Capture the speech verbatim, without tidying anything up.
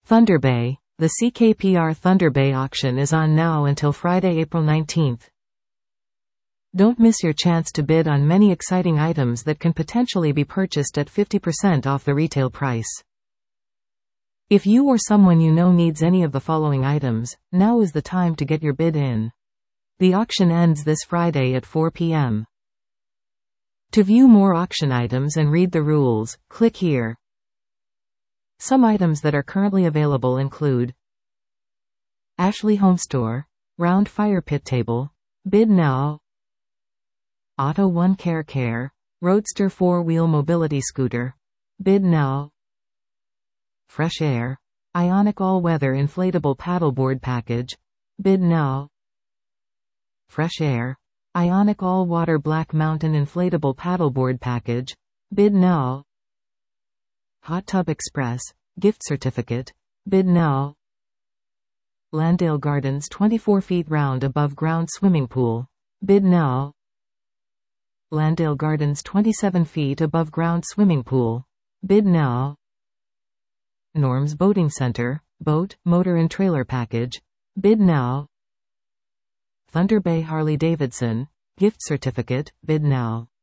Thunder Bay. The C K P R Thunder Bay auction is on now until Friday, April nineteenth. Don't miss your chance to bid on many exciting items that can potentially be purchased at fifty percent off the retail price. If you or someone you know needs any of the following items, now is the time to get your bid in. The auction ends this Friday at four p m To view more auction items and read the rules, click here. Some items that are currently available include Ashley Home Store, round fire pit table, bid now. Auto One Care Care, Roadster four-wheel mobility scooter, bid now. Fresh Air, Ionic all-weather inflatable paddleboard package, bid now. Fresh Air, Ionic all-water Black Mountain inflatable paddleboard package, bid now. Hot Tub Express, gift certificate, bid now. Landale Gardens twenty-four feet round above ground swimming pool, bid now. Landale Gardens twenty-seven feet above ground swimming pool, bid now. Norms Boating Center, boat, motor and trailer package, bid now. Thunder Bay Harley Davidson, gift certificate, bid now.